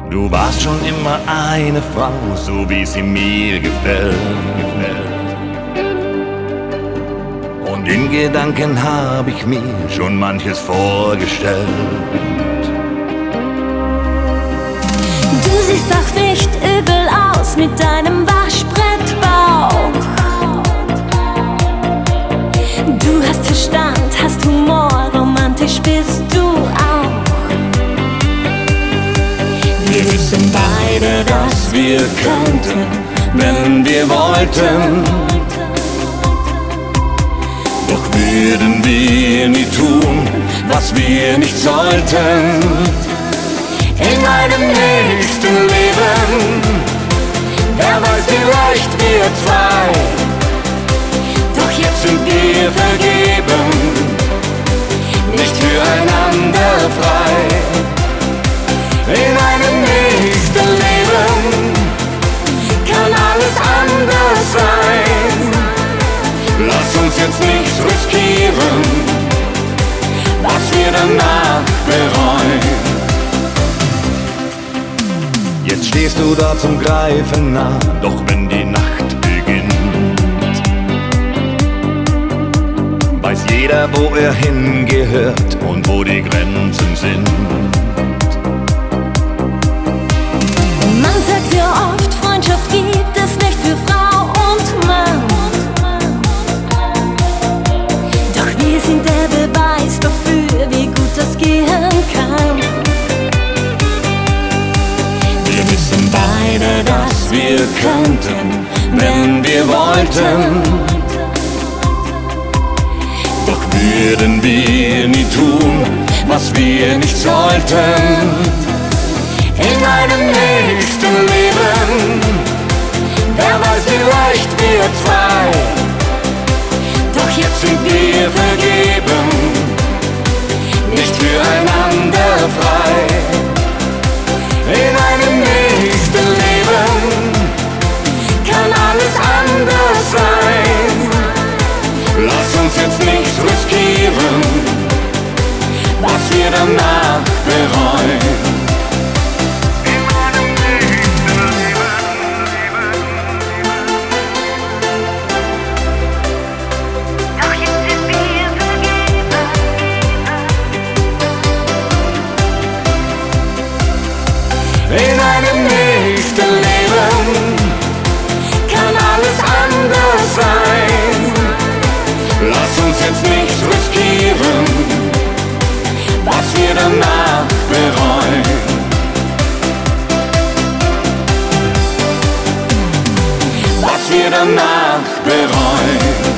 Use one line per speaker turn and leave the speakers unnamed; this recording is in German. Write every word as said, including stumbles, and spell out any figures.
Du warst schon immer eine Frau, so wie sie mir gefällt. Und in Gedanken hab ich mir schon manches vorgestellt.
Du siehst doch nicht übel aus mit deinem Waschbrettbauch. Du hast Verstand, hast Humor, romantisch bist du auch.
Wir wissen beide, dass wir könnten, wenn wir wollten. Doch würden wir nie tun, was wir nicht sollten. In einem nächsten Leben, wer weiß, vielleicht wir zwei. Doch jetzt sind wir vergeben, nicht füreinander frei. In einem nächsten Leben kann alles anders sein. Lass uns jetzt nichts riskieren, was wir danach bereuen. Jetzt stehst du da zum Greifen nah, doch wenn die Nacht beginnt, weiß jeder, wo er hingehört und wo die Grenzen sind.
Man sagt ja oft, Freundschaft gibt es nicht für Frau und Mann. Doch wir sind der Beweis dafür, wie gut das gehen kann.
Wir wissen beide, dass wir könnten, wenn wir wollten. Doch würden wir nie tun, was wir nicht sollten. In einem nächsten Leben, wer weiß, vielleicht wir zwei. Doch jetzt sind wir vergeben, nicht füreinander frei. In einem nächsten Leben kann alles anders sein. Lass uns jetzt nicht riskieren, was wir danach bereuen. In einem nächsten Leben kann alles anders sein. Lass uns jetzt nichts riskieren, was wir danach bereuen. Was wir danach bereuen.